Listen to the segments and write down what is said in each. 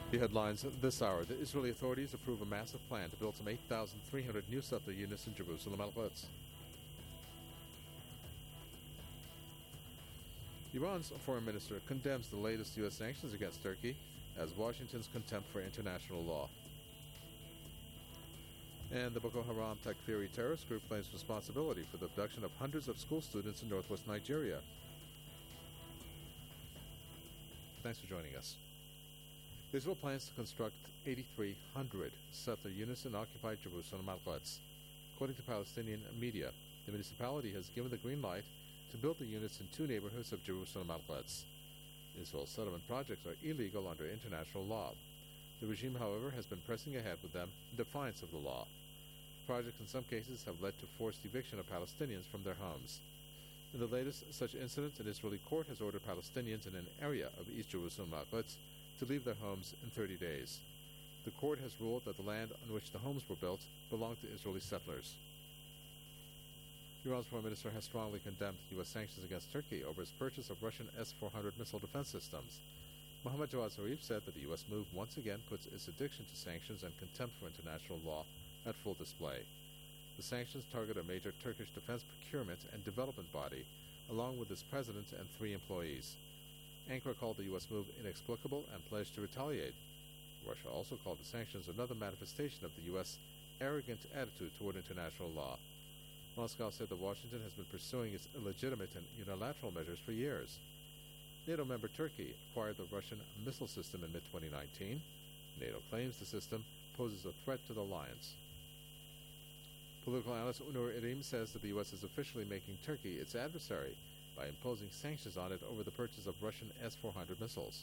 The headlines this hour. The Israeli authorities approve a massive plan to build some 8,300 new settler units in Jerusalem outlets. Iran's foreign minister condemns the latest U.S. sanctions against Turkey as Washington's contempt for international law. And the Boko Haram Takfiri terrorist group claims responsibility for the abduction of hundreds of school students in northwest Nigeria. Thanks for joining us. Israel plans to construct 8,300 settler units in occupied Jerusalem outlets. According to Palestinian media, the municipality has given the green light to build the units in two neighborhoods of Jerusalem outlets. Israel's settlement projects are illegal under international law. The regime, however, has been pressing ahead with them in defiance of the law. Projects in some cases have led to forced eviction of Palestinians from their homes. In the latest such incident, an Israeli court has ordered Palestinians in an area of East Jerusalem outlets to leave their homes in 30 days. The court has ruled that the land on which the homes were built belonged to Israeli settlers. Iran's foreign minister has strongly condemned U.S. sanctions against Turkey over its purchase of Russian S-400 missile defense systems. Mohammad Jawad Zarif said that the U.S. move once again puts its addiction to sanctions and contempt for international law at full display. The sanctions target a major Turkish defense procurement and development body, along with its president and 3 employees. Ankara called the U.S. move inexplicable and pledged to retaliate. Russia also called the sanctions another manifestation of the U.S. arrogant attitude toward international law. Moscow said that Washington has been pursuing its illegitimate and unilateral measures for years. NATO member Turkey acquired the Russian missile system in mid-2019. NATO claims the system poses a threat to the alliance. Political analyst Unur Erim says that the U.S. is officially making Turkey its adversary by imposing sanctions on it over the purchase of Russian S-400 missiles.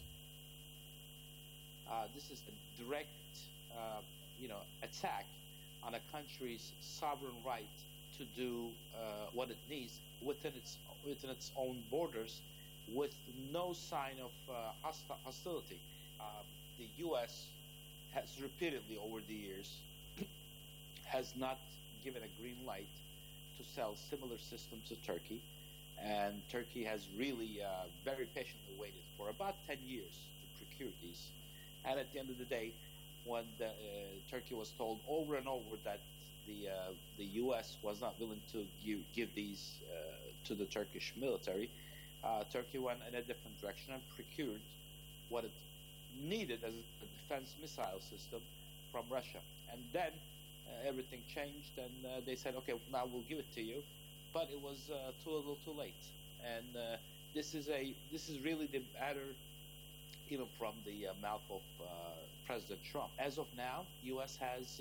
This is a direct, attack on a country's sovereign right to do what it needs within its own borders, with no sign of hostility. The U.S. has repeatedly over the years has not given a green light to sell similar systems to Turkey, and Turkey has really very patiently waited for about 10 years to procure these. And at the end of the day, when Turkey was told over and over that the U.S. was not willing to give these to the Turkish military, Turkey went in a different direction and procured what it needed as a defense missile system from Russia. And then everything changed, and they said, okay, now we'll give it to you. But it was too little too late. And this is really the matter, from the mouth of President Trump. As of now, U.S. has,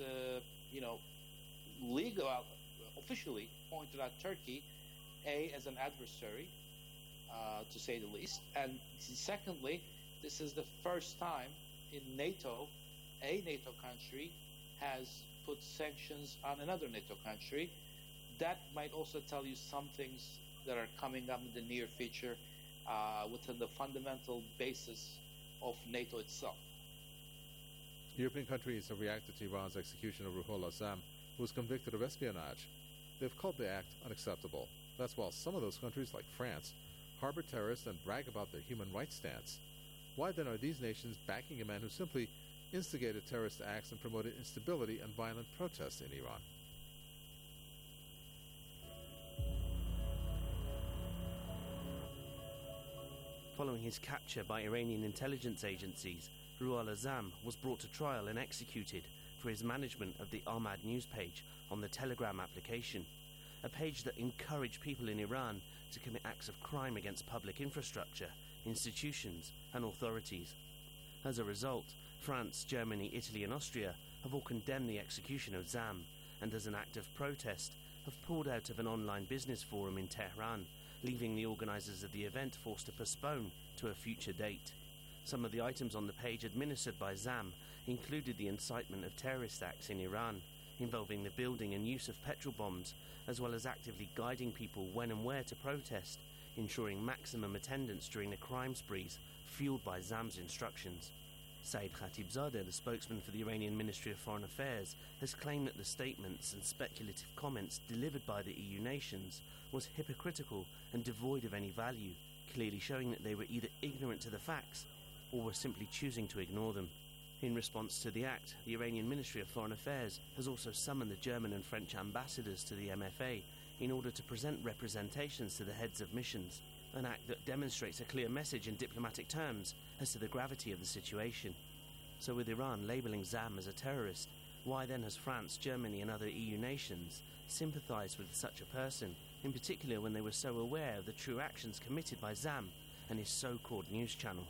officially pointed out Turkey, as an adversary, to say the least. And secondly, this is the first time in NATO, a NATO country has put sanctions on another NATO country. That might also tell you some things that are coming up in the near future within the fundamental basis of NATO itself. European countries have reacted to Iran's execution of Ruhollah Azzam, who was convicted of espionage. They've called the act unacceptable. That's while some of those countries, like France, harbor terrorists and brag about their human rights stance. Why then are these nations backing a man who simply instigated terrorist acts and promoted instability and violent protests in Iran? Following his capture by Iranian intelligence agencies, Ruhollah Azzam was brought to trial and executed for his management of the Ahmad News page on the Telegram application, a page that encouraged people in Iran to commit acts of crime against public infrastructure, institutions and authorities. As a result, France, Germany, Italy and Austria have all condemned the execution of Azzam, and as an act of protest have pulled out of an online business forum in Tehran, leaving the organisers of the event forced to postpone to a future date. Some of the items on the page administered by Azzam included the incitement of terrorist acts in Iran, involving the building and use of petrol bombs, as well as actively guiding people when and where to protest, ensuring maximum attendance during the crime sprees fueled by Azzam's instructions. Saeed Khatibzadeh, the spokesman for the Iranian Ministry of Foreign Affairs, has claimed that the statements and speculative comments delivered by the EU nations was hypocritical and devoid of any value, clearly showing that they were either ignorant to the facts or were simply choosing to ignore them. In response to the act, the Iranian Ministry of Foreign Affairs has also summoned the German and French ambassadors to the MFA in order to present representations to the heads of missions, an act that demonstrates a clear message in diplomatic terms as to the gravity of the situation. So with Iran labelling Zam as a terrorist, why then has France, Germany and other EU nations sympathised with such a person, in particular when they were so aware of the true actions committed by Zam and his so-called news channel?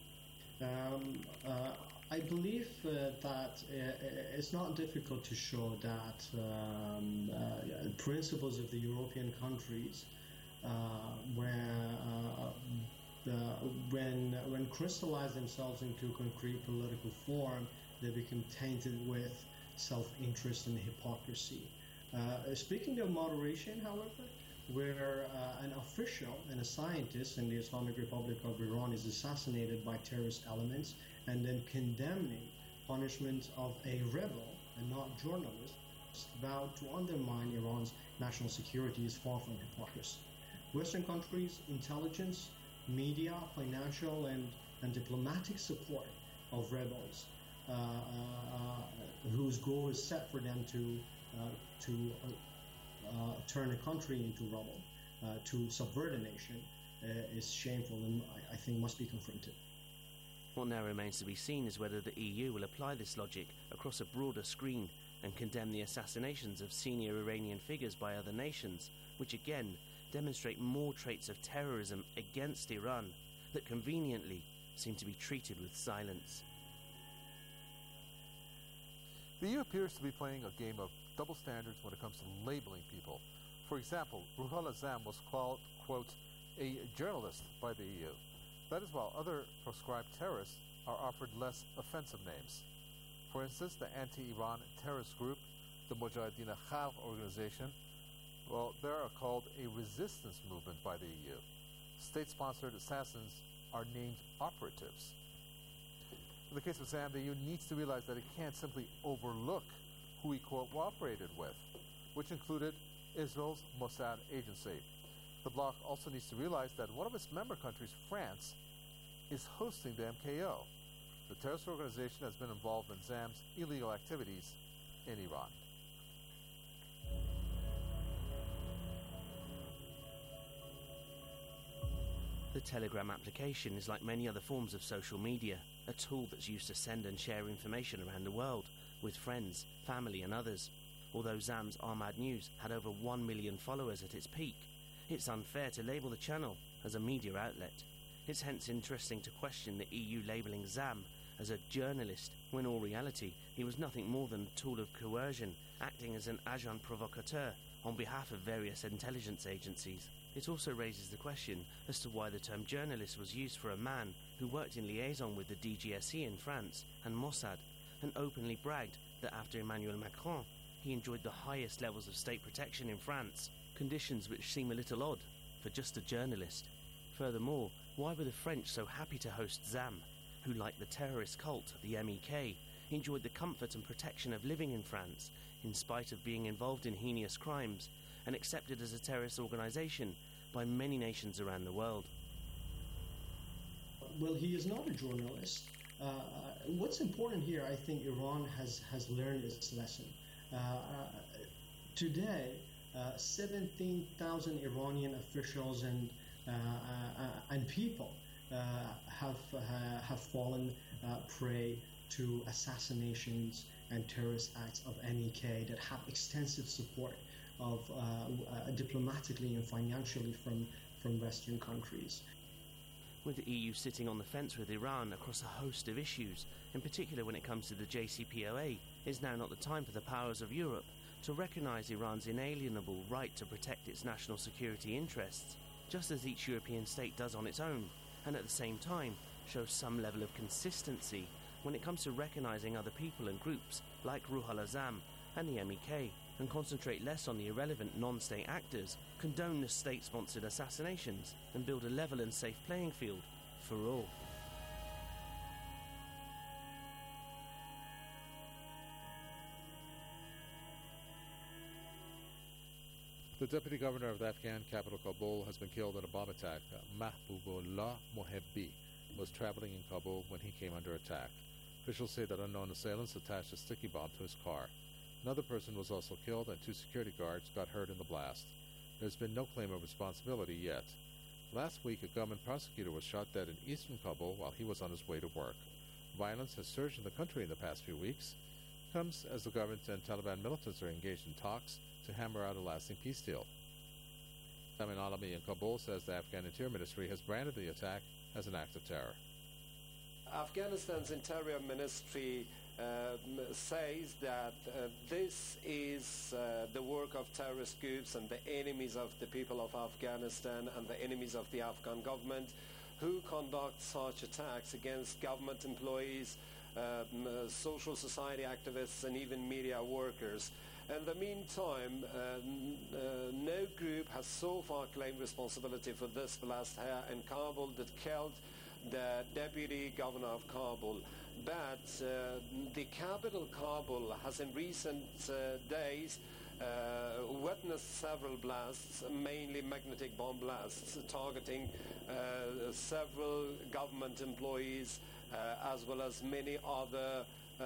I believe that it's not difficult to show that principles of the European countries, when crystallize themselves into concrete political form, they become tainted with self-interest and hypocrisy. Speaking of moderation, however, where an official and a scientist in the Islamic Republic of Iran is assassinated by terrorist elements and then condemning punishment of a rebel and not journalist vowed to undermine Iran's national security is far from hypocrisy. Western countries' intelligence, media, financial and diplomatic support of rebels whose goal is set for them to turn a country into rubble, to subvert a nation, is shameful and I think must be confronted. What now remains to be seen is whether the EU will apply this logic across a broader screen and condemn the assassinations of senior Iranian figures by other nations, which again demonstrate more traits of terrorism against Iran that conveniently seem to be treated with silence. The EU appears to be playing a game of double standards when it comes to labeling people. For example, Ruhollah Zam was called, quote, a journalist by the EU. That is while other proscribed terrorists are offered less offensive names. For instance, the anti-Iran terrorist group, the Mujahideen Khalq organization, well, they are called a resistance movement by the EU. State-sponsored assassins are named operatives. In the case of Zam, the EU needs to realize that it can't simply overlook who he cooperated with, which included Israel's Mossad agency. The bloc also needs to realize that one of its member countries, France, is hosting the MKO. The terrorist organization has been involved in Zam's illegal activities in Iran. The Telegram application is like many other forms of social media, a tool that's used to send and share information around the world with friends, family and others. Although Zam's Ahmad News had over 1 million followers at its peak, it's unfair to label the channel as a media outlet. It's hence interesting to question the EU labelling Zam as a journalist, when in all reality he was nothing more than a tool of coercion, acting as an agent provocateur on behalf of various intelligence agencies. It also raises the question as to why the term journalist was used for a man who worked in liaison with the DGSE in France and Mossad, and openly bragged that after Emmanuel Macron he enjoyed the highest levels of state protection in France, conditions which seem a little odd for just a journalist. Furthermore, why were the French so happy to host Zam, who, like the terrorist cult, the MEK, enjoyed the comfort and protection of living in France, in spite of being involved in heinous crimes, and accepted as a terrorist organisation by many nations around the world? Well, he is not a journalist. What's important here, I think Iran has learned its lesson. Today, 17,000 Iranian officials and people have fallen prey to assassinations and terrorist acts of MEK that have extensive support of diplomatically and financially from Western countries. With the EU sitting on the fence with Iran across a host of issues, in particular when it comes to the JCPOA, is now not the time for the powers of Europe to recognise Iran's inalienable right to protect its national security interests, just as each European state does on its own, and at the same time show some level of consistency when it comes to recognising other people and groups like Ruhollah Zam and the MEK, and concentrate less on the irrelevant non-state actors, condone the state-sponsored assassinations, and build a level and safe playing field for all. The deputy governor of the Afghan capital, Kabul, has been killed in a bomb attack. Mahbubullah Mohebbi was traveling in Kabul when he came under attack. Officials say that unknown assailants attached a sticky bomb to his car. Another person was also killed and 2 security guards got hurt in the blast. There's been no claim of responsibility yet. Last week, a government prosecutor was shot dead in eastern Kabul while he was on his way to work. Violence has surged in the country in the past few weeks. It comes as the government and Taliban militants are engaged in talks to hammer out a lasting peace deal. Tamin Alami in Kabul says the Afghan Interior Ministry has branded the attack as an act of terror. Afghanistan's Interior Ministry says that this is the work of terrorist groups and the enemies of the people of Afghanistan and the enemies of the Afghan government who conduct such attacks against government employees, social society activists, and even media workers. In the meantime, no group has so far claimed responsibility for this blast here in Kabul that killed the deputy governor of Kabul. But the capital, Kabul, has in recent days witnessed several blasts, mainly magnetic bomb blasts, targeting several government employees as well as many other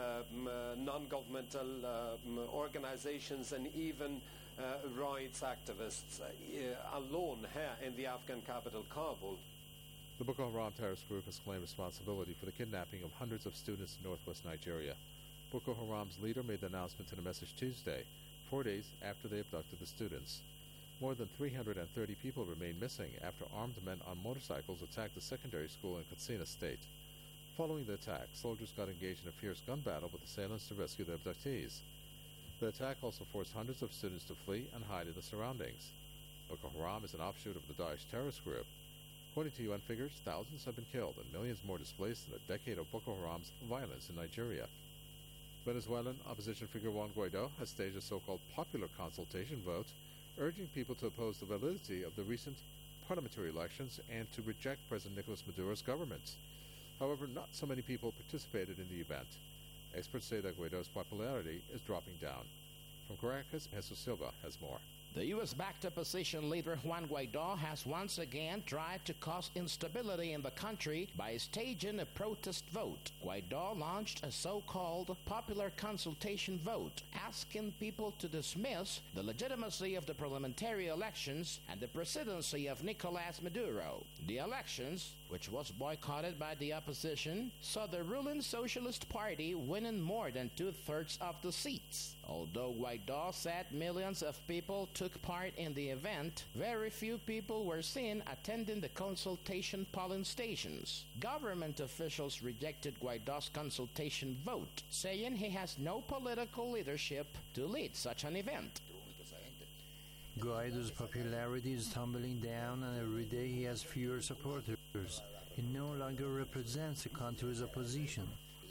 non-governmental organizations and even rights activists alone here in the Afghan capital, Kabul. The Boko Haram terrorist group has claimed responsibility for the kidnapping of hundreds of students in northwest Nigeria. Boko Haram's leader made the announcement in a message Tuesday, 4 days after they abducted the students. More than 330 people remain missing after armed men on motorcycles attacked a secondary school in Katsina State. Following the attack, soldiers got engaged in a fierce gun battle with assailants to rescue the abductees. The attack also forced hundreds of students to flee and hide in the surroundings. Boko Haram is an offshoot of the Daesh terrorist group. According to UN figures, thousands have been killed and millions more displaced in a decade of Boko Haram's violence in Nigeria. Venezuelan opposition figure Juan Guaido has staged a so-called popular consultation vote, urging people to oppose the validity of the recent parliamentary elections and to reject President Nicolas Maduro's government. However, not so many people participated in the event. Experts say that Guaido's popularity is dropping down. From Caracas, Jesus Silva has more. The U.S.-backed opposition leader Juan Guaido has once again tried to cause instability in the country by staging a protest vote. Guaido launched a so-called popular consultation vote, asking people to dismiss the legitimacy of the parliamentary elections and the presidency of Nicolas Maduro. The elections, which was boycotted by the opposition, saw the ruling Socialist Party winning more than 2/3 of the seats. Although Guaido said millions of people took part in the event, very few people were seen attending the consultation polling stations. Government officials rejected Guaido's consultation vote, saying he has no political leadership to lead such an event. Guaido's popularity is tumbling down, and every day he has fewer supporters. He no longer represents the country's opposition.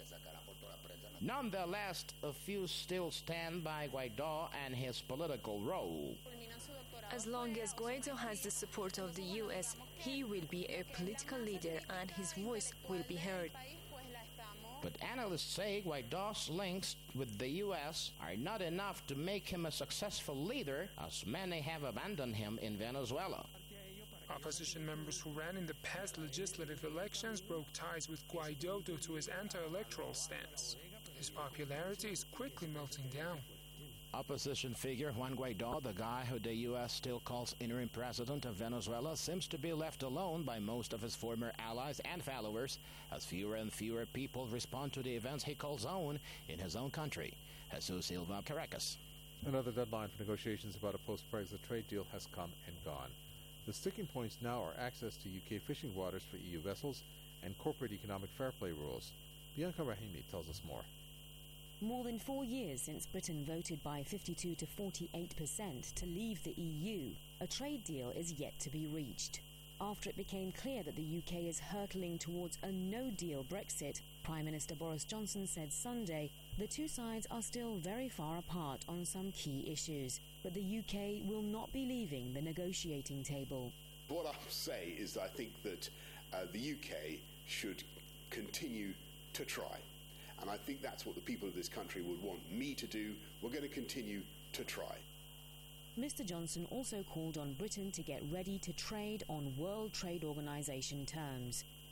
Nonetheless, a few still stand by Guaido and his political role. As long as Guaido has the support of the U.S., he will be a political leader and his voice will be heard. But analysts say Guaido's links with the U.S. are not enough to make him a successful leader, as many have abandoned him in Venezuela. Opposition members who ran in the past legislative elections broke ties with Guaido due to his anti-electoral stance. His popularity is quickly melting down. Opposition figure Juan Guaido, the guy who the U.S. still calls interim president of Venezuela, seems to be left alone by most of his former allies and followers, as fewer and fewer people respond to the events he calls own in his own country. Jesus Silva, Caracas. Another deadline for negotiations about a post-Brexit trade deal has come and gone. The sticking points now are access to UK fishing waters for EU vessels and corporate economic fair play rules. Bianca Rahimi tells us more. More than 4 years since Britain voted by 52 to 48% to leave the EU, a trade deal is yet to be reached. After it became clear that the UK is hurtling towards a no-deal Brexit, Prime Minister Boris Johnson said Sunday the two sides are still very far apart on some key issues, but the UK will not be leaving the negotiating table. What I'll say is that I think that the UK should continue to try. And I think that's what the people of this country would want me to do. We're going to continue to try. Mr. Johnson also called on Britain to get ready to trade on World Trade Organization terms.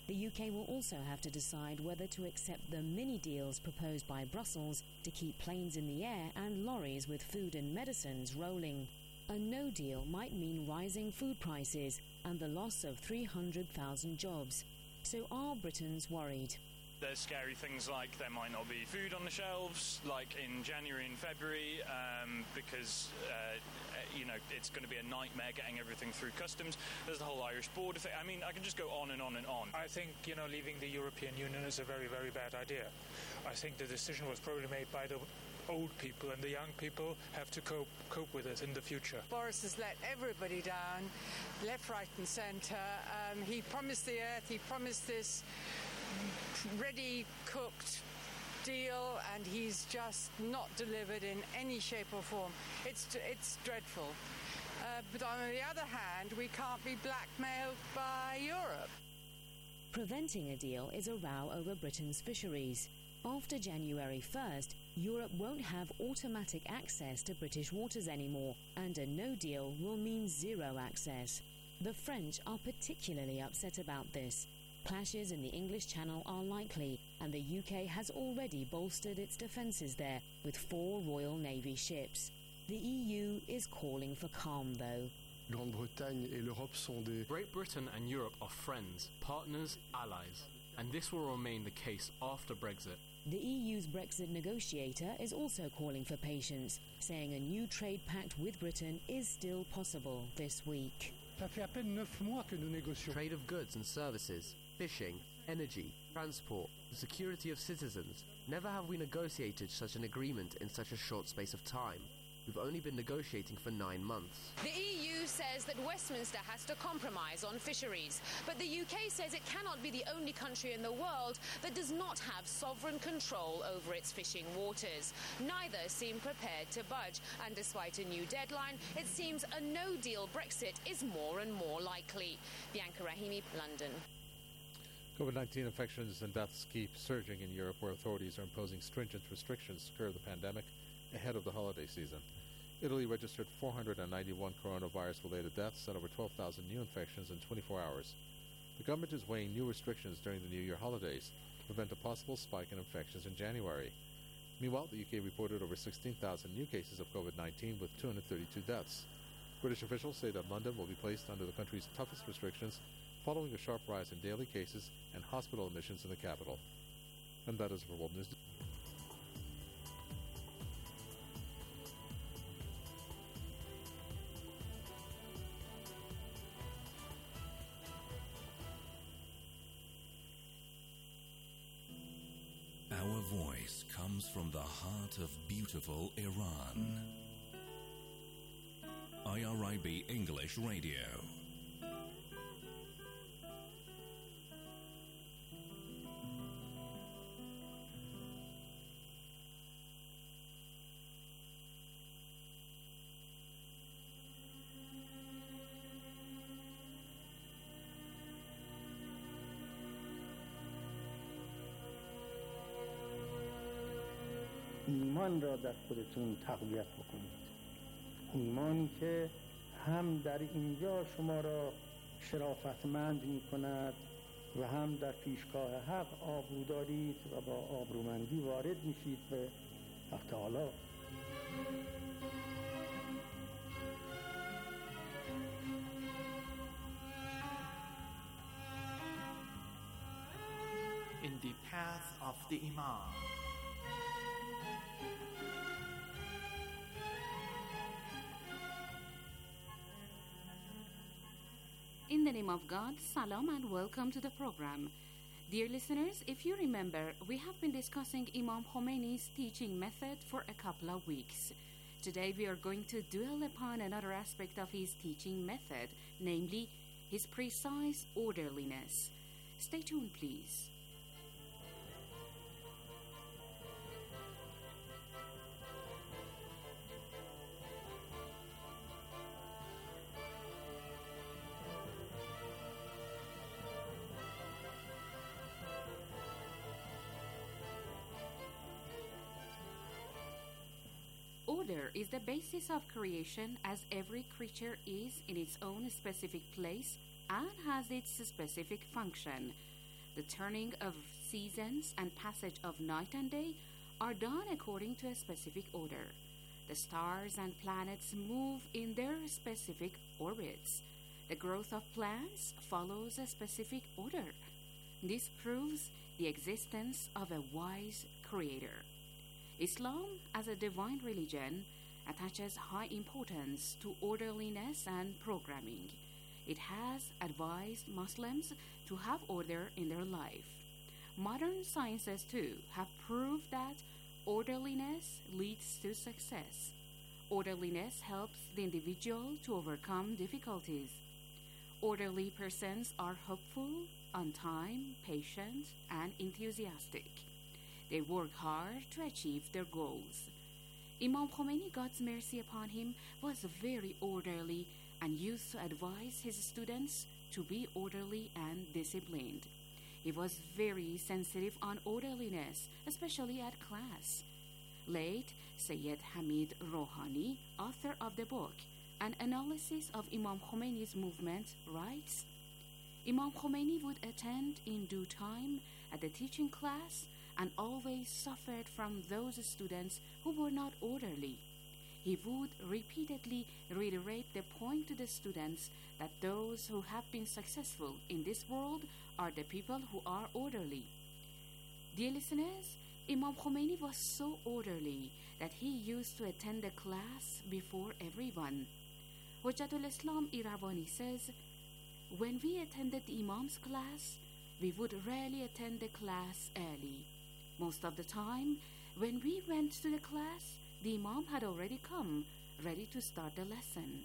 The UK will also have to decide whether to accept the mini deals proposed by Brussels to keep planes in the air and lorries with food and medicines rolling. A no deal might mean rising food prices and the loss of 300,000 jobs. So are Britons worried? There's scary things like there might not be food on the shelves, like in January and February, because, it's going to be a nightmare getting everything through customs. There's the whole Irish border thing. I mean, I can just go on and on and on. I think, leaving the European Union is a very, very bad idea. I think the decision was probably made by the old people, and the young people have to cope with it in the future. Boris has let everybody down, left, right and centre. He promised the earth, he promised this ready-cooked deal, and he's just not delivered in any shape or form. It's dreadful. But on the other hand, we can't be blackmailed by Europe. Preventing a deal is a row over Britain's fisheries. After January 1st, Europe won't have automatic access to British waters anymore, and a no deal will mean zero access. The French are particularly upset about this. Clashes in the English Channel are likely, and the UK has already bolstered its defences there with 4 Royal Navy ships. The EU is calling for calm, though. Great Britain and Europe are friends, partners, allies, and this will remain the case after Brexit. The EU's Brexit negotiator is also calling for patience, saying a new trade pact with Britain is still possible this week. Trade of goods and services, fishing, energy, transport, the security of citizens. Never have we negotiated such an agreement in such a short space of time. We've only been negotiating for 9 months. The EU says that Westminster has to compromise on fisheries, but the UK says it cannot be the only country in the world that does not have sovereign control over its fishing waters. Neither seem prepared to budge, and despite a new deadline, it seems a no-deal Brexit is more and more likely. Bianca Rahimi, London. COVID-19 infections and deaths keep surging in Europe, where authorities are imposing stringent restrictions to curb the pandemic ahead of the holiday season. Italy registered 491 coronavirus-related deaths and over 12,000 new infections in 24 hours. The government is weighing new restrictions during the New Year holidays to prevent a possible spike in infections in January. Meanwhile, the UK reported over 16,000 new cases of COVID-19 with 232 deaths. British officials say that London will be placed under the country's toughest restrictions following a sharp rise in daily cases and hospital admissions in the capital. And that is for World News. Our voice comes from the heart of beautiful Iran. IRIB English Radio. ایمان را در خودتون تقویت بکنید. ایمانی که هم در اینجا شما را شرافتمند می کند و هم در پیشگاه حق آبرو دارید و با آبرومندی وارد میشید به حق تعالی. In the path of the Imam. In the name of God, salam and welcome to the program. Dear listeners, if you remember, we have been discussing Imam Khomeini's teaching method for a couple of weeks. Today we are going to dwell upon another aspect of his teaching method, namely his precise orderliness. Stay tuned, please. Order is the basis of creation, as every creature is in its own specific place and has its specific function. The turning of seasons and passage of night and day are done according to a specific order. The stars and planets move in their specific orbits. The growth of plants follows a specific order. This proves the existence of a wise creator. Islam, as a divine religion, attaches high importance to orderliness and programming. It has advised Muslims to have order in their life. Modern sciences, too, have proved that orderliness leads to success. Orderliness helps the individual to overcome difficulties. Orderly persons are hopeful, on time, patient, and enthusiastic. They work hard to achieve their goals. Imam Khomeini, God's mercy upon him, was very orderly and used to advise his students to be orderly and disciplined. He was very sensitive on orderliness, especially at class. Late Sayyid Hamid Rouhani, author of the book An Analysis of Imam Khomeini's Movement, writes, Imam Khomeini would attend in due time at the teaching class and always suffered from those students who were not orderly. He would repeatedly reiterate the point to the students that those who have been successful in this world are the people who are orderly. Dear listeners, Imam Khomeini was so orderly that he used to attend the class before everyone. Hujjatul Islam Iravani says, when we attended the Imam's class, we would rarely attend the class early. Most of the time, when we went to the class, the Imam had already come, ready to start the lesson.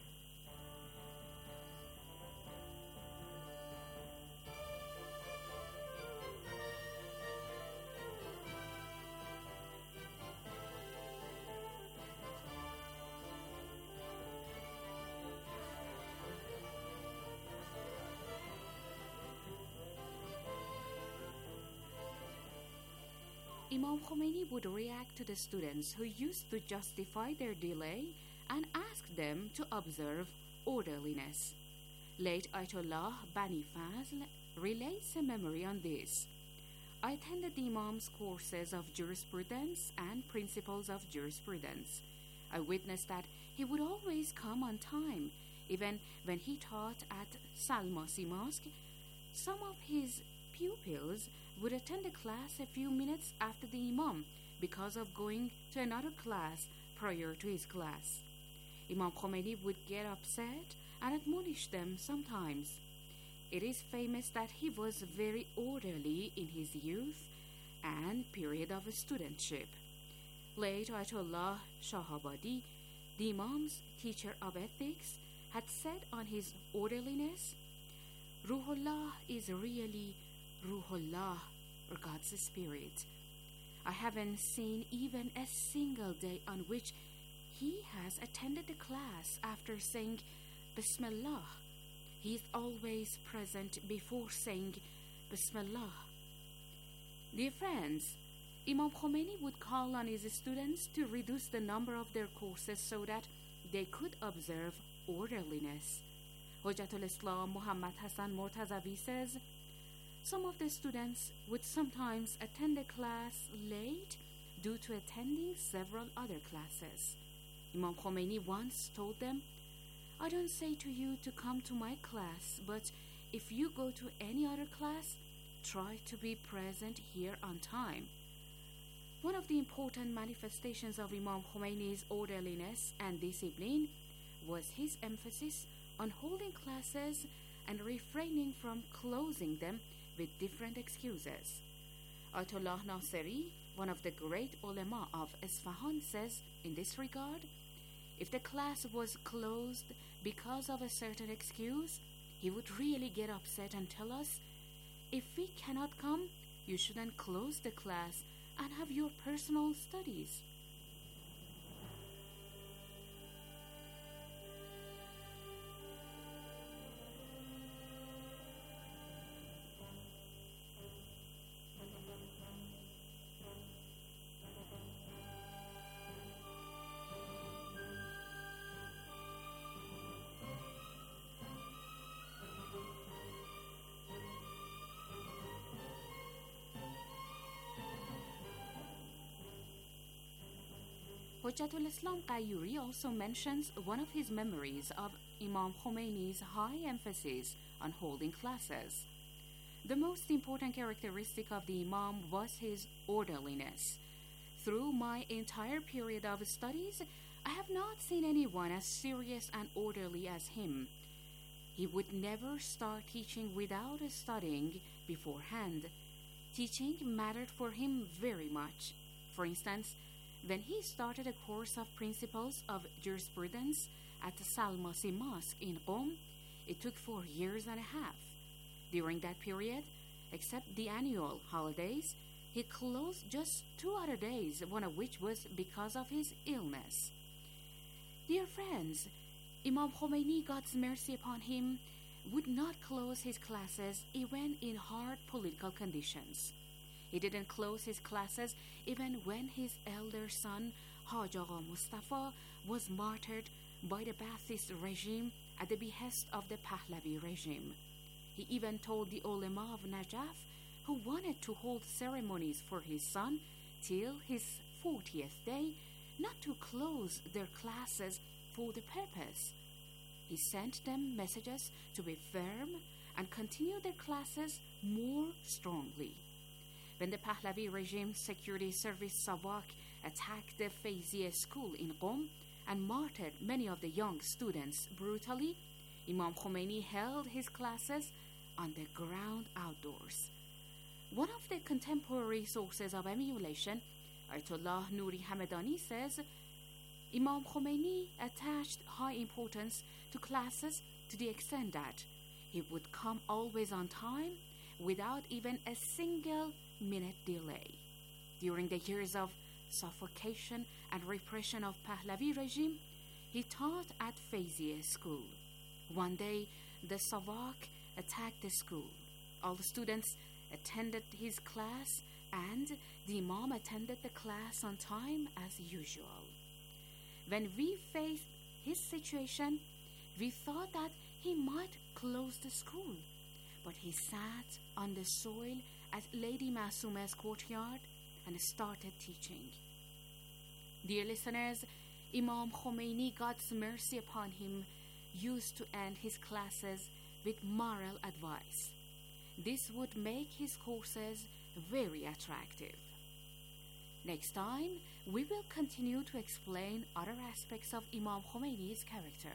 Imam Khomeini would react to the students who used to justify their delay and ask them to observe orderliness. Late Ayatollah Bani Fazl relates a memory on this. I attended the Imam's courses of jurisprudence and principles of jurisprudence. I witnessed that he would always come on time, even when he taught at Salmasi Mosque. Some of his pupils would attend a class a few minutes after the Imam because of going to another class prior to his class. Imam Khomeini would get upset and admonish them sometimes. It is famous that he was very orderly in his youth and period of studentship. Late Ayatollah Shahabadi, the Imam's teacher of ethics, had said on his orderliness, Ruhullah is really Ruhullah, or God's Spirit. I haven't seen even a single day on which he has attended the class after saying Bismillah. He is always present before saying Bismillah. Dear friends, Imam Khomeini would call on his students to reduce the number of their courses so that they could observe orderliness. Hujjatul Islam Muhammad Hassan Mortazavi says, some of the students would sometimes attend the class late due to attending several other classes. Imam Khomeini once told them, I don't say to you to come to my class, but if you go to any other class, try to be present here on time. One of the important manifestations of Imam Khomeini's orderliness and discipline was his emphasis on holding classes and refraining from closing them with different excuses. Ayatollah Nasiri, one of the great ulama of Isfahan, says in this regard, if the class was closed because of a certain excuse, he would really get upset and tell us, if we cannot come, you shouldn't close the class and have your personal studies. Hujjatul Islam Qayyuri also mentions one of his memories of Imam Khomeini's high emphasis on holding classes. The most important characteristic of the Imam was his orderliness. Through my entire period of studies, I have not seen anyone as serious and orderly as him. He would never start teaching without studying beforehand. Teaching mattered for him very much. For instance, when he started a course of principles of jurisprudence at the Salmasi Mosque in Qom, it took 4 years and a half. During that period, except the annual holidays, he closed just 2 other days, one of which was because of his illness. Dear friends, Imam Khomeini, God's mercy upon him, would not close his classes even in hard political conditions. He didn't close his classes even when his elder son, Haj Agha Mustafa, was martyred by the Ba'athist regime at the behest of the Pahlavi regime. He even told the ulama of Najaf, who wanted to hold ceremonies for his son till his 40th day, not to close their classes for the purpose. He sent them messages to be firm and continue their classes more strongly. When the Pahlavi regime security service Savak attacked the Fayziya school in Qom and martyred many of the young students brutally, Imam Khomeini held his classes on the ground outdoors. One of the contemporary sources of emulation, Ayatollah Nouri Hamadani, says Imam Khomeini attached high importance to classes to the extent that he would come always on time without even a single minute delay. During the years of suffocation and repression of Pahlavi regime, he taught at Fayziya school. One day, the Savak attacked the school. All the students attended his class, and the Imam attended the class on time as usual. When we faced his situation, we thought that he might close the school, but he sat on the soil at Lady Masuma's courtyard and started teaching. Dear listeners, Imam Khomeini, God's mercy upon him, used to end his classes with moral advice. This would make his courses very attractive. Next time, we will continue to explain other aspects of Imam Khomeini's character.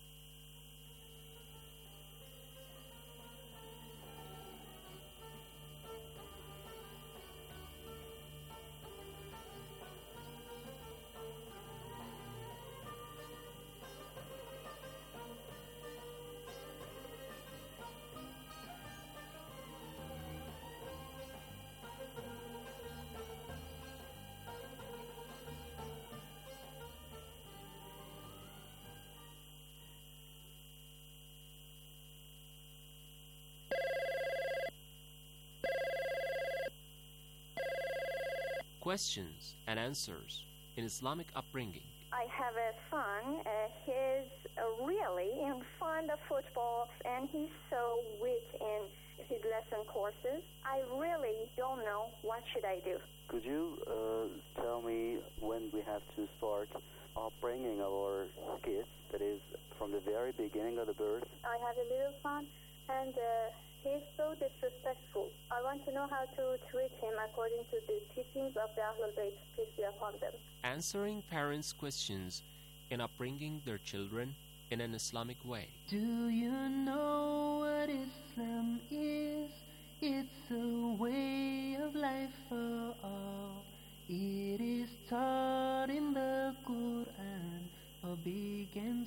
Questions and answers in Islamic upbringing. I have a son. He's really fond of football, and he's so weak in his lesson courses. I really don't know what should I do. Could you tell me when we have to start upbringing our kids, that is, from the very beginning of the birth? I have a little son, and he's so disrespectful. I want to know how to treat him according to the teachings of the Ahlul Bayt, peace be upon them. Answering parents' questions in upbringing their children in an Islamic way. Do you know what Islam is? It's a way of life for all. It is taught in the Quran for big and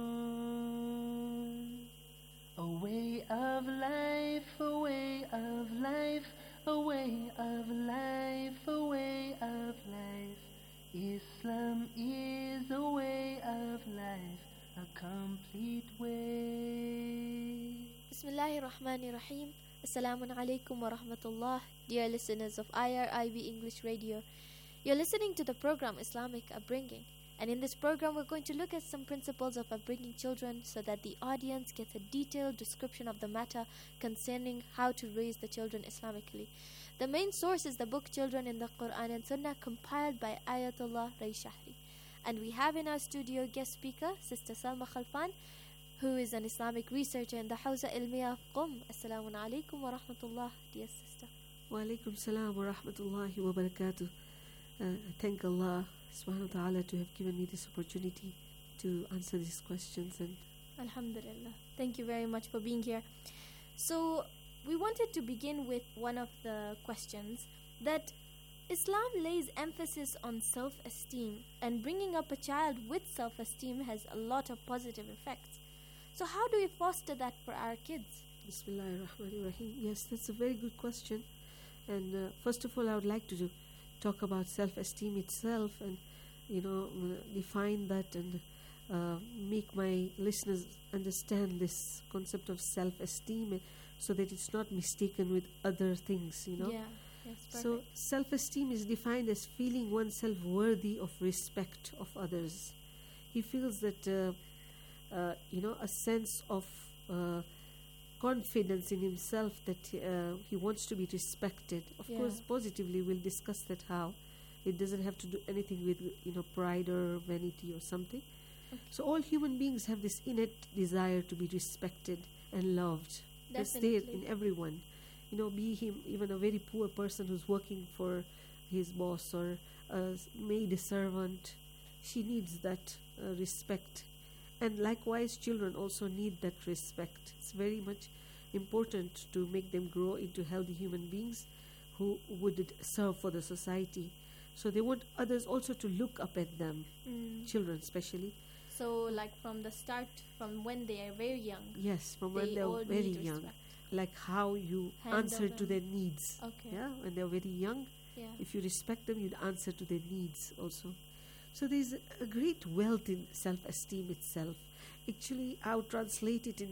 small. A way of life, a way of life, a way of life, a way of life. Islam is a way of life, a complete way. Bismillahirrahmanirrahim. Assalamu alaikum wa rahmatullah. Dear listeners of IRIB English Radio, you're listening to the program Islamic Upbringing. And in this program, we're going to look at some principles of upbringing children so that the audience gets a detailed description of the matter concerning how to raise the children Islamically. The main source is the book Children in the Quran and Sunnah, compiled by Ayatollah Ray Shahri. And we have in our studio guest speaker, Sister Salma Khalfan, who is an Islamic researcher in the Hawza Ilmiya of Qom. Assalamu alaikum wa rahmatullah, dear sister. Wa alaikum salam wa rahmatullahi wa barakatuh. Thank Allah subhanahu wa ta'ala to have given me this opportunity to answer these questions. And Alhamdulillah. Thank you very much for being here. So, we wanted to begin with one of the questions that Islam lays emphasis on self-esteem, and bringing up a child with self-esteem has a lot of positive effects. So how do we foster that for our kids? Bismillahirrahmanirrahim. Yes, that's a very good question. And first of all, I would like to talk about self-esteem itself and, define that and make my listeners understand this concept of self-esteem so that it's not mistaken with other things, Yeah, yes, perfect. So self-esteem is defined as feeling oneself worthy of respect of others. He feels that a sense of confidence in himself that he wants to be respected. Of course, positively, we'll discuss that how. It doesn't have to do anything with, pride or vanity or something. Okay. So all human beings have this innate desire to be respected and loved. That's Definitely. there in everyone. Be him even a very poor person who's working for his boss or a maid servant. She needs that respect. And likewise, children also need that respect. It's very much important to make them grow into healthy human beings who would serve for the society. So they want others also to look up at them, children especially. So like from the start, from when they are very young. Yes, from when they're very young. Respect. Like how you answer to their needs. Okay. Yeah, when they're very young. Yeah. If you respect them, you'd answer to their needs also. So there's a great wealth in self-esteem itself. Actually, I would translate it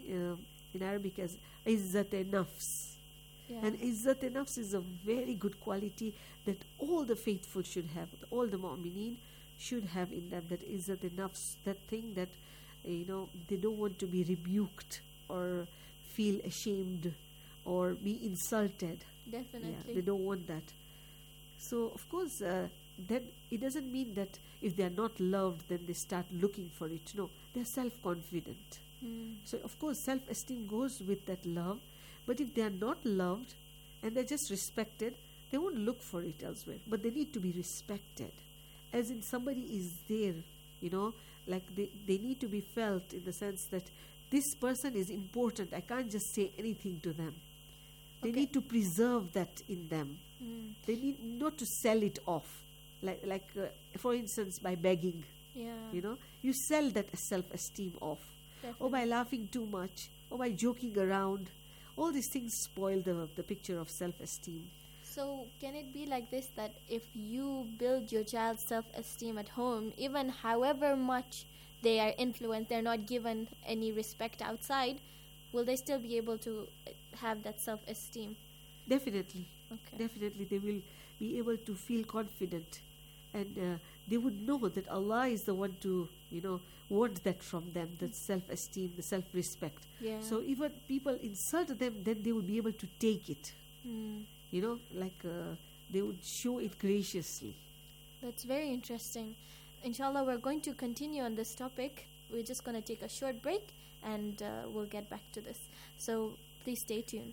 in Arabic as izzat-e-nafs. Yeah. And izzat-e-nafs is a very good quality that all the faithful should have, all the mu'mineen should have in them. That izzat-e-nafs, that thing that, they don't want to be rebuked or feel ashamed or be insulted. Definitely. Yeah, they don't want that. So, of course, then it doesn't mean that if they are not loved, then they start looking for it. No, they're self-confident. So, of course, self-esteem goes with that love. But if they are not loved and they're just respected, they won't look for it elsewhere. But they need to be respected. As in somebody is there, like they need to be felt in the sense that this person is important. I can't just say anything to them. They need to preserve that in them. They need not to sell it off. Like for instance, by begging. Yeah. You sell that self-esteem off. Definitely. Or by laughing too much. Or by joking around. All these things spoil the picture of self-esteem. So can it be like this, that if you build your child's self-esteem at home, even however much they are influenced, they're not given any respect outside, will they still be able to have that self-esteem? Definitely. Okay. Definitely they will be able to feel confident. And they would know that Allah is the one to, want that from them, that self-esteem, the self-respect. Yeah. So even people insult them, then they will be able to take it. They would show it graciously. That's very interesting. Inshallah, we're going to continue on this topic. We're just going to take a short break and we'll get back to this. So please stay tuned.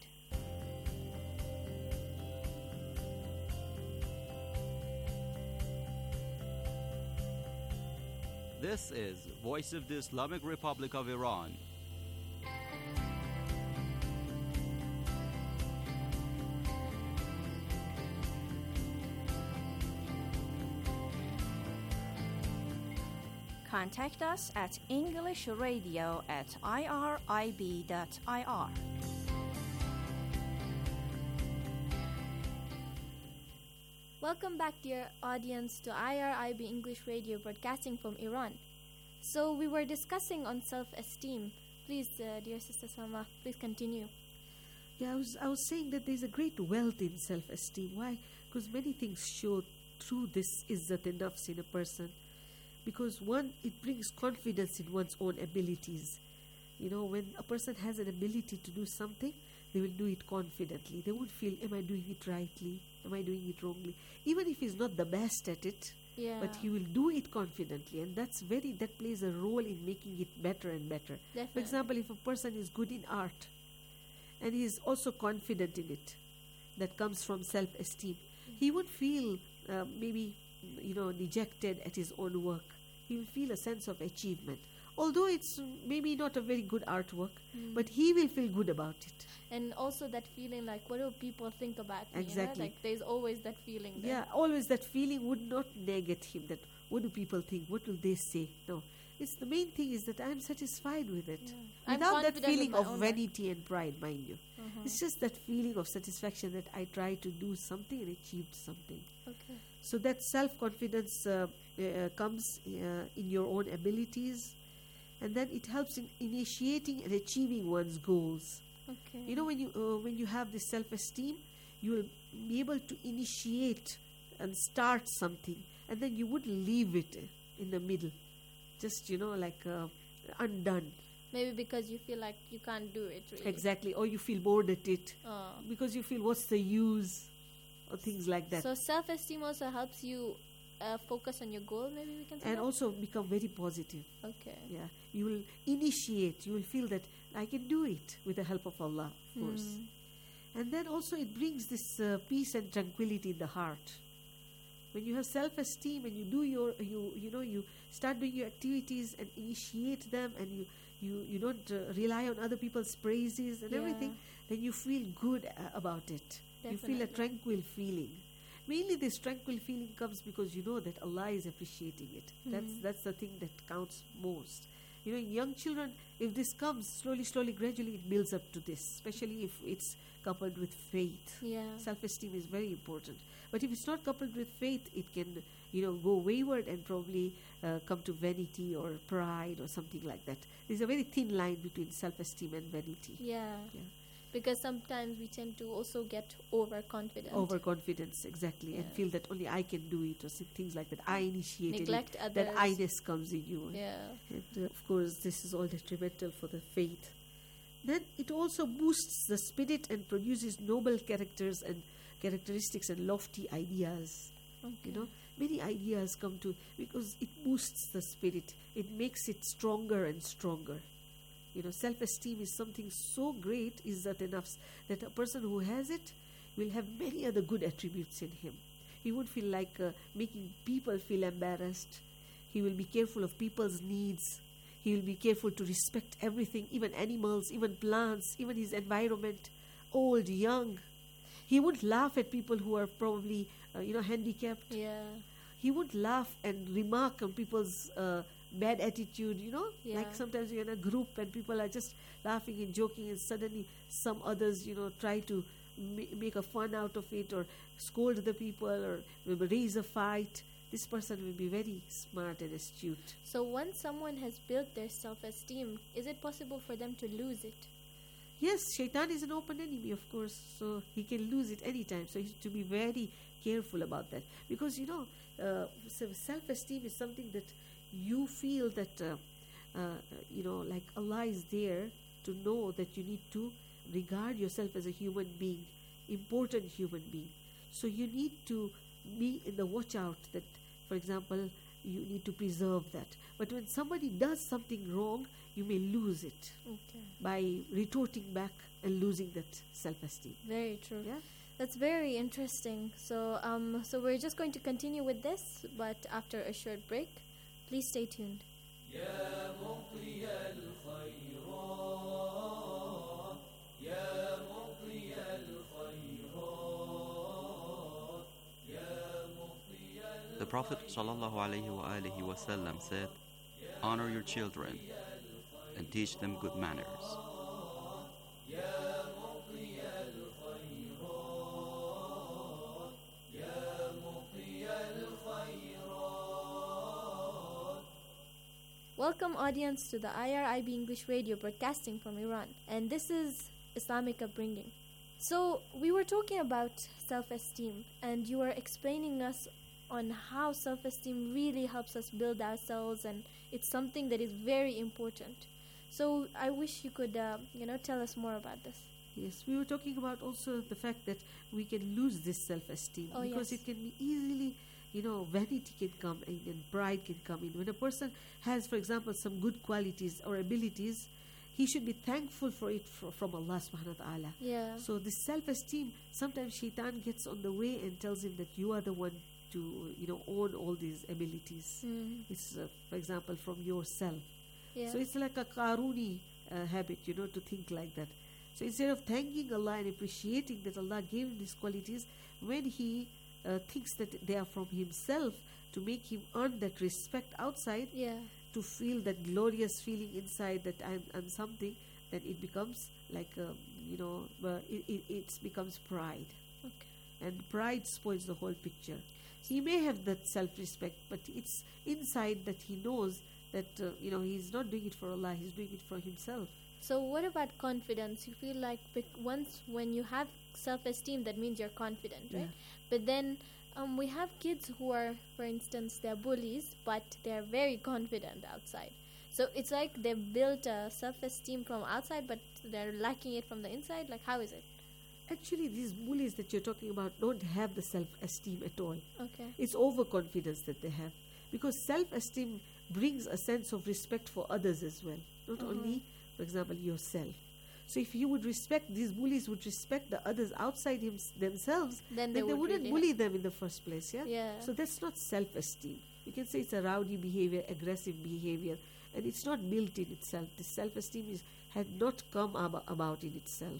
This is Voice of the Islamic Republic of Iran. Contact us at englishradio@irib.ir. Welcome back, dear audience, to IRIB English Radio, broadcasting from Iran. So we were discussing on self-esteem. Please, dear Sister Salma, please continue. Yeah, I was saying that there's a great wealth in self-esteem. Why? Because many things show through this izzat-e-nafs in a person. Because one, it brings confidence in one's own abilities. When a person has an ability to do something, they will do it confidently. They won't feel, am I doing it rightly? am I doing it wrongly? Even if he's not the best at it, Yeah. but he will do it confidently, and that plays a role in making it better and better. Definitely. For example, if a person is good in art and he is also confident in it, that comes from self-esteem, he would feel maybe dejected at his own work. He will feel a sense of achievement, although it's maybe not a very good artwork, but he will feel good about it. And also that feeling like, what do people think about me? Exactly. Like there's always that feeling there. Yeah, always that feeling would not negate him, that what do people think, what will they say? No, it's the main thing is that I'm satisfied with it. I'm Without that confident with feeling my of own work. vanity and pride, mind you. It's just that feeling of satisfaction that I try to do something and achieved something. Okay. So that self-confidence comes in your own abilities, and then it helps in initiating and achieving one's goals. Okay. You know, when you have this self-esteem, you will be able to initiate and start something, and then you wouldn't leave it in the middle, just like undone. Maybe because you feel like you can't do it really. Exactly, or you feel bored at it because you feel what's the use, or things like that. So self-esteem also helps you focus on your goal, maybe we can say And that? also become very positive. Okay. Yeah, you will initiate, you will feel that I can do it with the help of Allah, of course. And then also it brings this peace and tranquility in the heart. When you have self-esteem and you do you start doing your activities and initiate them, and you don't rely on other people's praises and everything, then you feel good about it. You feel a Definitely. tranquil feeling. Mainly this tranquil feeling comes because you know that Allah is appreciating it. That's the thing that counts most. In young children, if this comes slowly, gradually, it builds up to this, especially if it's coupled with faith. Yeah. Self-esteem is very important. But if it's not coupled with faith, it can, go wayward and probably come to vanity or pride or something like that. There's a very thin line between self-esteem and vanity. Yeah. Because sometimes we tend to also get overconfident. Overconfidence, exactly, and feel that only I can do it, or things like that. I initiated Neglect it. That others. I-ness comes in you. Yeah. And of course, this is all detrimental for the faith. Then it also boosts the spirit and produces noble characters and characteristics and lofty ideas. Okay. Many ideas come to, because it boosts the spirit. It makes it stronger and stronger. Self-esteem is something so great, is that enough, that a person who has it will have many other good attributes in him. He won't feel like making people feel embarrassed. He will be careful of people's needs. He will be careful to respect everything, even animals, even plants, even his environment, old, young. He won't laugh at people who are probably, handicapped. Yeah. He won't laugh and remark on people's bad attitude, Yeah. like sometimes you're in a group and people are just laughing and joking, and suddenly some others, try to make a fun out of it, or scold the people, or raise a fight. This person will be very smart and astute. So once someone has built their self-esteem, is it possible for them to lose it? Yes, shaitan is an open enemy, of course, so he can lose it anytime. So he's to be very careful about that, because self-esteem is something that you feel that like Allah is there to know that you need to regard yourself as a human being, important human being. So you need to be in the watch out that, for example, you need to preserve that. But when somebody does something wrong, you may lose it by retorting back and losing that self-esteem. Very true. Yeah. That's very interesting. So we're just going to continue with this, but after a short break. Please stay tuned. The Prophet ﷺ said, "Honor your children and teach them good manners." Welcome, audience, to the IRIB English Radio broadcasting from Iran, and this is Islamic Upbringing. So we were talking about self-esteem, and you were explaining us on how self-esteem really helps us build ourselves, and it's something that is very important. So I wish you could, tell us more about this. Yes, we were talking about also the fact that we can lose this self-esteem Oh, because yes. it can be easily, vanity can come in and pride can come in. When a person has, for example, some good qualities or abilities, he should be thankful for it from Allah subhanahu wa ta'ala. Yeah. So this self-esteem, sometimes shaitan gets on the way and tells him that you are the one to, own all these abilities. It's, for example, from yourself. Yeah. So it's like a Qaruni habit, to think like that. So instead of thanking Allah and appreciating that Allah gave him these qualities, when he thinks that they are from himself, to make him earn that respect outside, to feel that glorious feeling inside that I'm something, then it becomes like, it becomes pride. Okay. And pride spoils the whole picture. He may have that self-respect, but it's inside that he knows that, he's not doing it for Allah, he's doing it for himself. So what about confidence? You feel like once when you have self-esteem, that means you're confident, right? Yeah. But then we have kids who are, for instance, they're bullies, but they're very confident outside. So it's like they built a self-esteem from outside, but they're lacking it from the inside. Like, how is it? Actually, these bullies that you're talking about don't have the self-esteem at all. Okay. It's overconfidence that they have. Because self-esteem brings a sense of respect for others as well. Not only, for example, yourself. So if you would respect, these bullies would respect the others outside themselves, Then they they would wouldn't really bully them in the first place, yeah? Yeah. So that's not self-esteem. You can say it's a rowdy behavior, aggressive behavior, and it's not built in itself. The self-esteem had not come about in itself.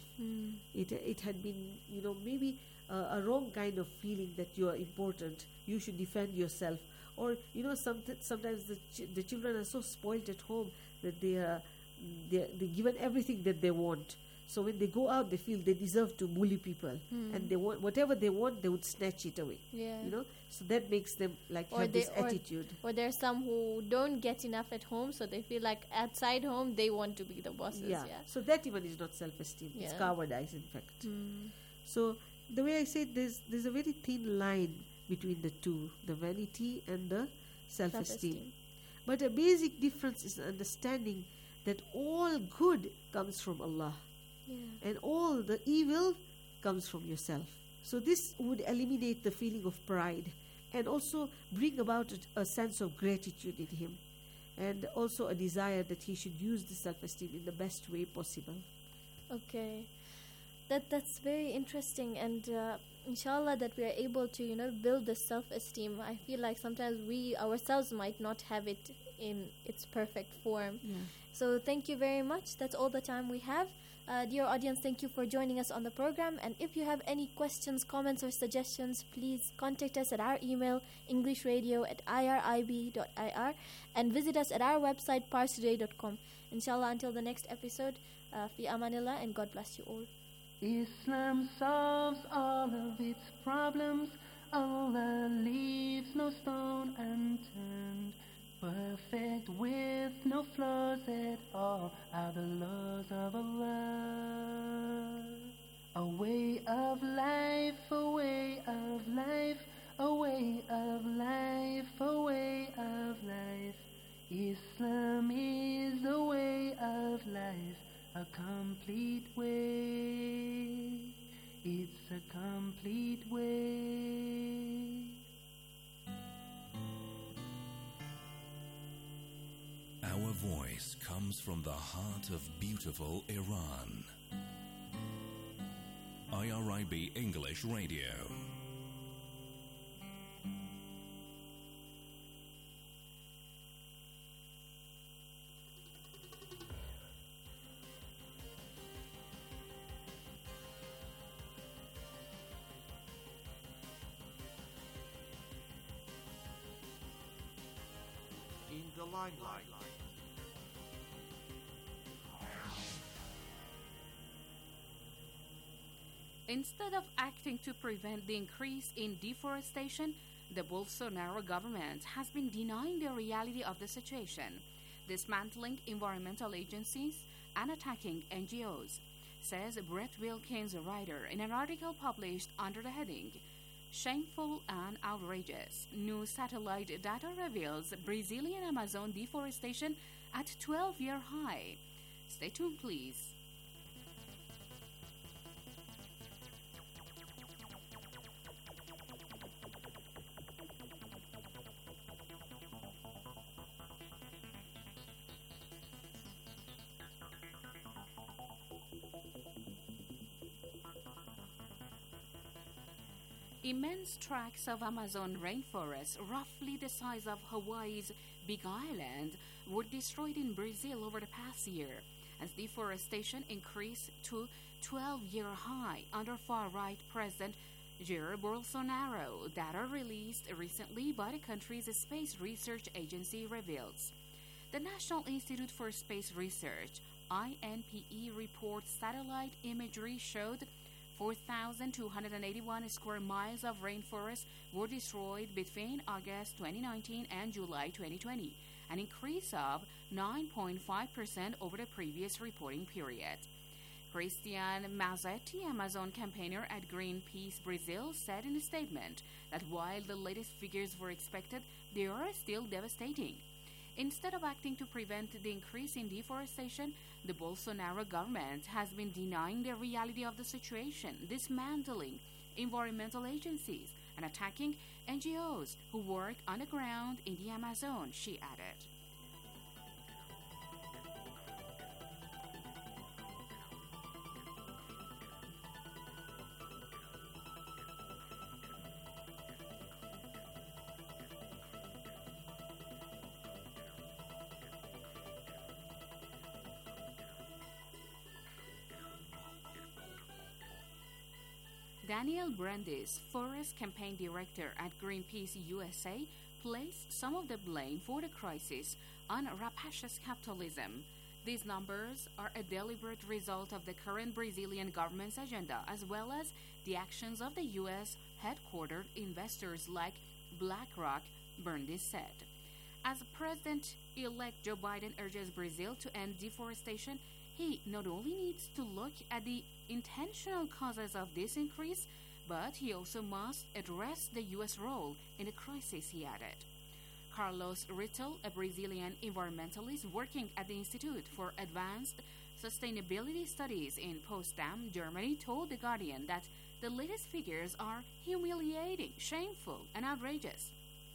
It had been, maybe a wrong kind of feeling that you are important, you should defend yourself. Or, sometimes the children are so spoiled at home that they're given everything that they want. So when they go out, they feel they deserve to bully people, and they want whatever they want, they would snatch it away. Yeah. So that makes them have this attitude. Or there are some who don't get enough at home, so they feel like outside home they want to be the bosses. Yeah. So that even is not self-esteem. It's cowardice, in fact. So the way I said, there's a very thin line between the two, the vanity and the self-esteem. But a basic difference is understanding that all good comes from Allah, and all the evil comes from yourself. So this would eliminate the feeling of pride and also bring about a sense of gratitude in him, and also a desire that he should use the self-esteem in the best way possible. Okay. That's very interesting, and inshallah that we are able to build the self-esteem. I feel like sometimes we ourselves might not have it in its perfect form. So thank you very much. That's all the time we have. Dear audience, thank you for joining us on the program, and if you have any questions, comments or suggestions, please contact us at our email englishradio@irib.ir and visit us at our website parstoday.com. Inshallah, until the next episode, fi amanillah, and God bless you all. Islam solves all of its problems. Allah leaves no stone unturned. Perfect with no flaws at all are the laws of Allah. A way of life, a way of life, a way of life, a way of life. Islam is a way of life, a complete way. It's a complete way. Our voice comes from the heart of beautiful Iran. IRIB English Radio. In the limelight. Instead of acting to prevent the increase in deforestation, the Bolsonaro government has been denying the reality of the situation, dismantling environmental agencies and attacking NGOs, says Brett Wilkins, a writer, in an article published under the heading, Shameful and Outrageous. New satellite data reveals Brazilian Amazon deforestation at 12-year high. Stay tuned, please. Immense tracts of Amazon rainforest, roughly the size of Hawaii's Big Island, were destroyed in Brazil over the past year, as deforestation increased to 12-year high under far-right President Jair Bolsonaro. Data released recently by the country's space research agency reveals. The National Institute for Space Research, INPE, reports satellite imagery showed 4,281 square miles of rainforest were destroyed between August 2019 and July 2020, an increase of 9.5% over the previous reporting period. Christian Mazzetti, Amazon campaigner at Greenpeace Brazil, said in a statement that while the latest figures were expected, they are still devastating. Instead of acting to prevent the increase in deforestation, the Bolsonaro government has been denying the reality of the situation, dismantling environmental agencies, and attacking NGOs who work on the ground in the Amazon, she added. Daniel Brandis, Forest Campaign Director at Greenpeace USA, placed some of the blame for the crisis on rapacious capitalism. These numbers are a deliberate result of the current Brazilian government's agenda, as well as the actions of the U.S. headquartered investors like BlackRock, Brandis said. As President-elect Joe Biden urges Brazil to end deforestation, he not only needs to look at the intentional causes of this increase, but he also must address the U.S. role in the crisis, he added. Carlos Rittel, a Brazilian environmentalist working at the Institute for Advanced Sustainability Studies in Potsdam, Germany, told The Guardian that the latest figures are humiliating, shameful, and outrageous.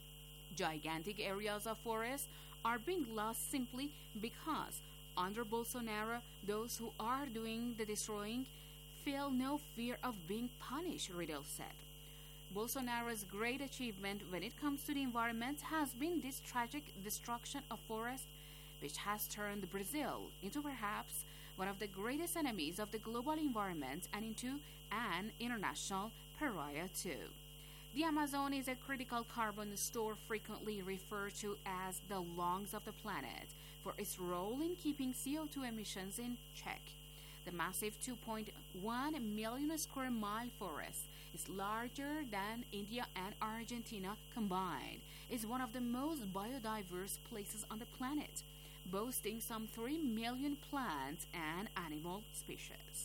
Gigantic areas of forest are being lost simply because under Bolsonaro, those who are doing the destroying feel no fear of being punished, Riddle said. Bolsonaro's great achievement when it comes to the environment has been this tragic destruction of forests, which has turned Brazil into perhaps one of the greatest enemies of the global environment and into an international pariah too. The Amazon is a critical carbon store frequently referred to as the lungs of the planet for its role in keeping CO2 emissions in check. The massive 2.1 million square mile forest is larger than India and Argentina combined. It's one of the most biodiverse places on the planet, boasting some 3 million plant and animal species.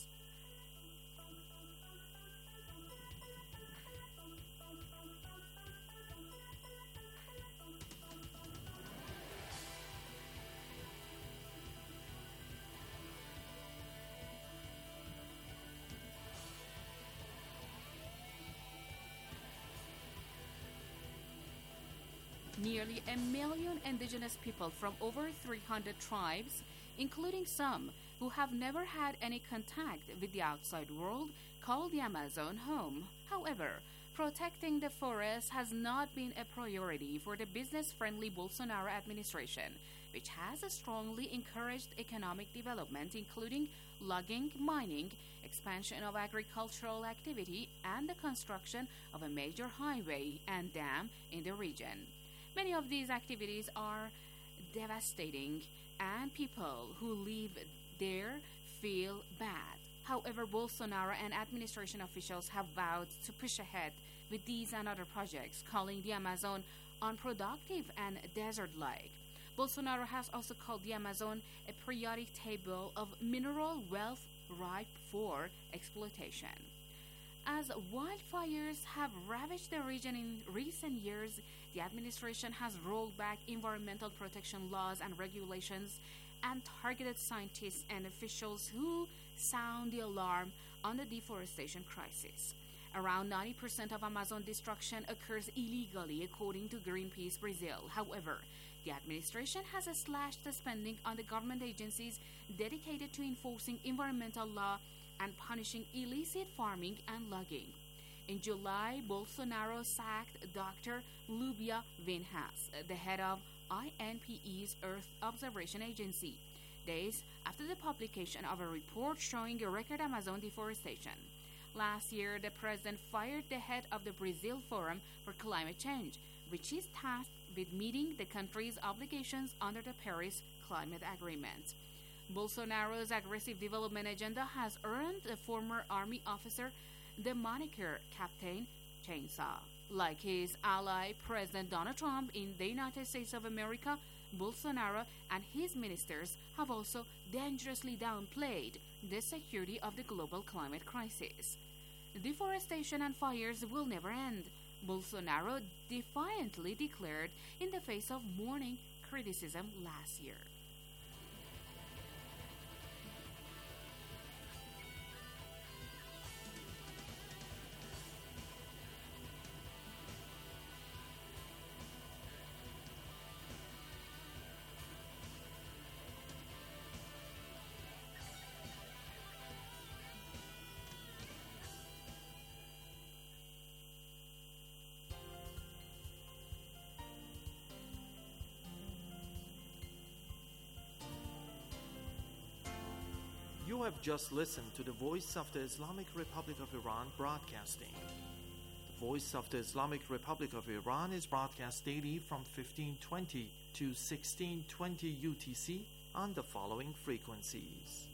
Nearly 1 million indigenous people from over 300 tribes, including some who have never had any contact with the outside world, call the Amazon home. However, protecting the forest has not been a priority for the business-friendly Bolsonaro administration, which has strongly encouraged economic development, including logging, mining, expansion of agricultural activity, and the construction of a major highway and dam in the region. Many of these activities are devastating, and people who live there feel bad. However, Bolsonaro and administration officials have vowed to push ahead with these and other projects, calling the Amazon unproductive and desert-like. Bolsonaro has also called the Amazon a periodic table of mineral wealth ripe for exploitation. As wildfires have ravaged the region in recent years, the administration has rolled back environmental protection laws and regulations and targeted scientists and officials who sound the alarm on the deforestation crisis. Around 90% of Amazon destruction occurs illegally, according to Greenpeace Brazil. However, the administration has slashed the spending on the government agencies dedicated to enforcing environmental law and punishing illicit farming and logging. In July, Bolsonaro sacked Dr. Lubia Vinhas, the head of INPE's Earth Observation Agency, days after the publication of a report showing a record Amazon deforestation. Last year, the president fired the head of the Brazil Forum for Climate Change, which is tasked with meeting the country's obligations under the Paris Climate Agreement. Bolsonaro's aggressive development agenda has earned a former army officer the moniker Captain Chainsaw. Like his ally, President Donald Trump in the United States of America, Bolsonaro and his ministers have also dangerously downplayed the security of the global climate crisis. Deforestation and fires will never end, Bolsonaro defiantly declared in the face of morning criticism last year. You have just listened to the Voice of the Islamic Republic of Iran broadcasting. The Voice of the Islamic Republic of Iran is broadcast daily from 1520 to 1620 UTC on the following frequencies.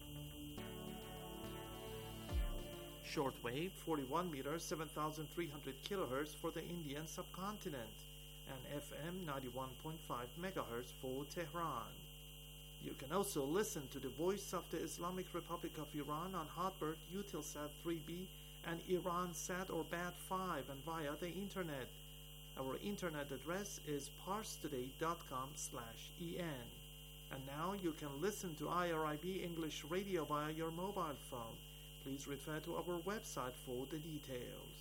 Shortwave 41 meters 7,300 kilohertz for the Indian subcontinent and FM 91.5 megahertz for Tehran. You can also listen to the Voice of the Islamic Republic of Iran on Hotbird, Eutelsat 3B, and Iransat or BAT5 and via the internet. Our internet address is parstoday.com/en. And now you can listen to IRIB English Radio via your mobile phone. Please refer to our website for the details.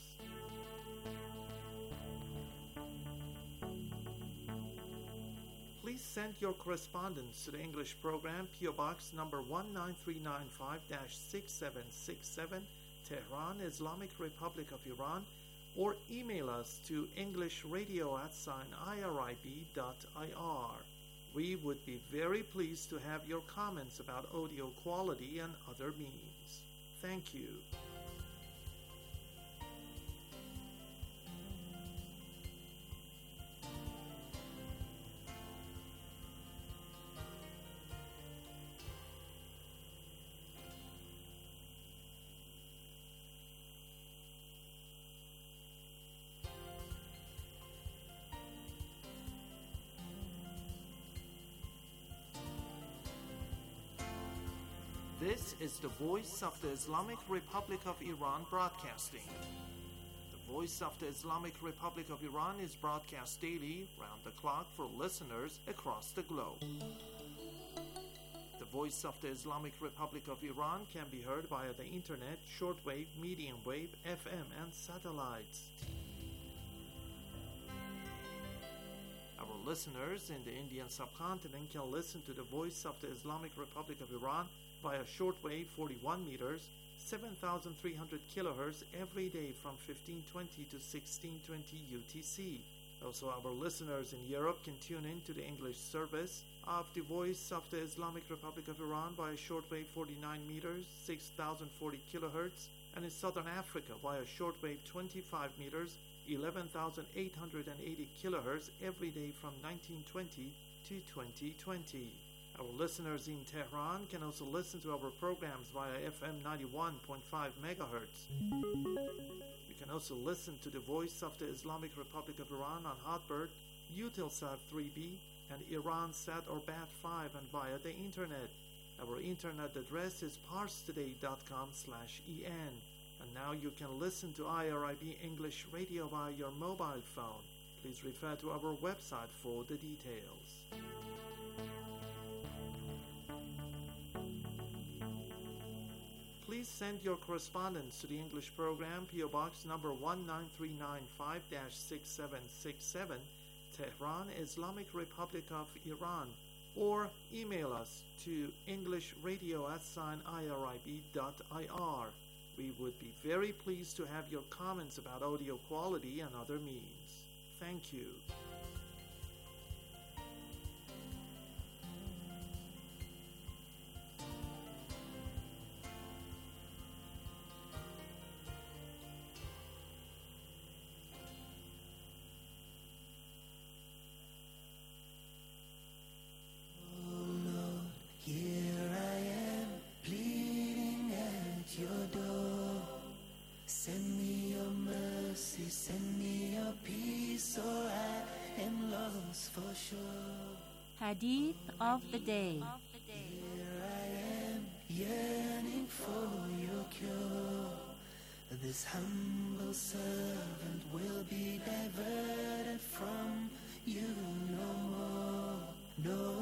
Please send your correspondence to the English program, PO Box number 19395-6767, Tehran, Islamic Republic of Iran, or email us to englishradio@irib.ir. We would be very pleased to have your comments about audio quality and other means. Thank you. This is the Voice of the Islamic Republic of Iran broadcasting. The Voice of the Islamic Republic of Iran is broadcast daily, round the clock, for listeners across the globe. The Voice of the Islamic Republic of Iran can be heard via the internet, shortwave, medium wave, FM, and satellites. Our listeners in the Indian subcontinent can listen to the Voice of the Islamic Republic of Iran via shortwave 41 meters, 7,300 kilohertz every day from 1520 to 1620 UTC. Also, our listeners in Europe can tune in to the English service of the Voice of the Islamic Republic of Iran via shortwave 49 meters, 6,040 kilohertz, and in Southern Africa via shortwave 25 meters, 11,880 kilohertz every day from 1920 to 2020. Our listeners in Tehran can also listen to our programs via FM 91.5 megahertz. You can also listen to the Voice of the Islamic Republic of Iran on Hotbird, Eutelsat 3B, and Iransat or BAT5 and via the internet. Our internet address is parstoday.com/en. And now you can listen to IRIB English Radio via your mobile phone. Please refer to our website for the details. Please send your correspondence to the English program, PO Box number 19395-6767, Tehran, Islamic Republic of Iran, or email us to englishradio@irib.ir. We would be very pleased to have your comments about audio quality and other means. Thank you. Hadith of the day. Yearning for your cure. This humble servant will be diverted from you no more, no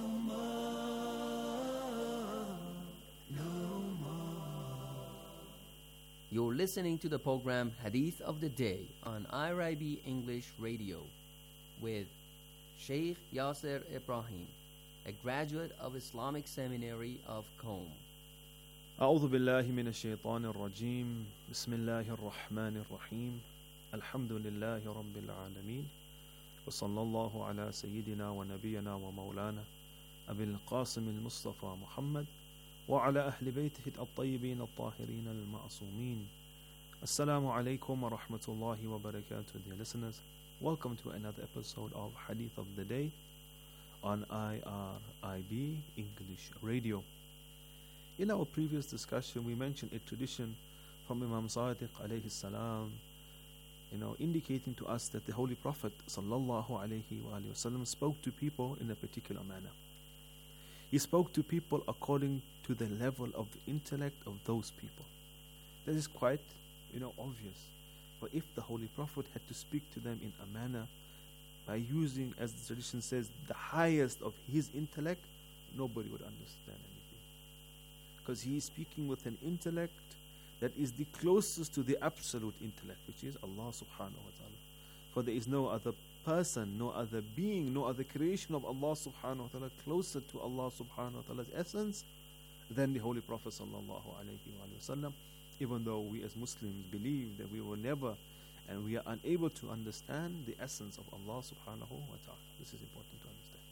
more, no more. You're listening to the program Hadith of the Day on IRIB English Radio with Sheikh Yasser Ibrahim, a graduate of Islamic Seminary of Qom. أعوذ بالله من الشيطان الرجيم بسم الله الرحمن الرحيم الحمد لله رب العالمين وصلى الله على سيدنا ونبينا ومولانا أبي القاسم المصطفى محمد وعلى أهل بيته الطيبين الطاهرين المعصومين. Assalamu alaikum wa rahmatullahi wa barakatuh, dear listeners. Welcome to another episode of Hadith of the Day on IRIB English Radio. In our previous discussion, we mentioned a tradition from Imam Sadiq alayhi salam, indicating to us that the Holy Prophet sallallahu alayhi wa sallam spoke to people in a particular manner. He spoke to people according to the level of the intellect of those people. That is quite, obvious. But if the Holy Prophet had to speak to them in a manner by using, as the tradition says, the highest of his intellect, nobody would understand anything. Because he is speaking with an intellect that is the closest to the absolute intellect, which is Allah subhanahu wa ta'ala. For there is no other person, no other being, no other creation of Allah subhanahu wa ta'ala closer to Allah subhanahu wa ta'ala's essence than the Holy Prophet sallallahu alayhi wa sallam. Even though we as Muslims believe that we will never and we are unable to understand the essence of Allah subhanahu wa ta'ala. This is important to understand.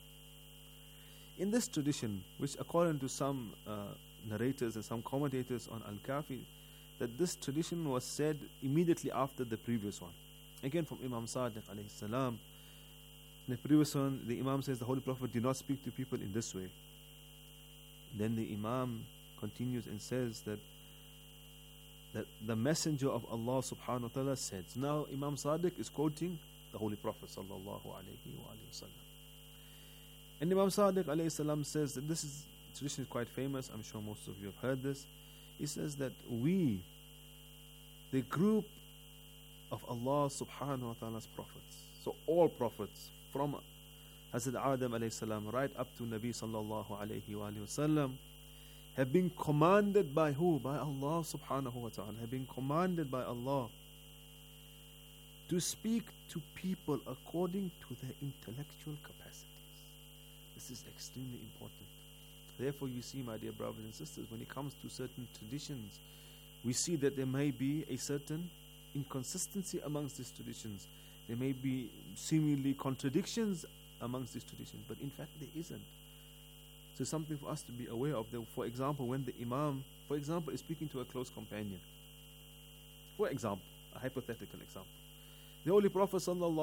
In this tradition, which according to some narrators and some commentators on Al-Kafi, that this tradition was said immediately after the previous one. Again from Imam Sadiq alayhi salam. In the previous one, the Imam says the Holy Prophet did not speak to people in this way. Then the Imam continues and says that the Messenger of Allah subhanahu wa ta'ala said. Now Imam Sadiq is quoting the Holy Prophet sallallahu alayhi wa sallam. And Imam Sadiq alayhi salam says that this tradition is quite famous. I'm sure most of you have heard this. He says that we, the group of Allah subhanahu wa ta'ala's prophets, so all prophets from Hazrat Adam alayhi salam right up to Nabi sallallahu alayhi wa sallam, have been commanded by who? By Allah subhanahu wa ta'ala. Have been commanded by Allah to speak to people according to their intellectual capacities. This is extremely important. Therefore, you see, my dear brothers and sisters, when it comes to certain traditions, we see that there may be a certain inconsistency amongst these traditions. There may be seemingly contradictions amongst these traditions, but in fact there isn't. So something for us to be aware of. For example, when the Imam, is speaking to a close companion. For example, a hypothetical example. The Holy Prophet sallallahu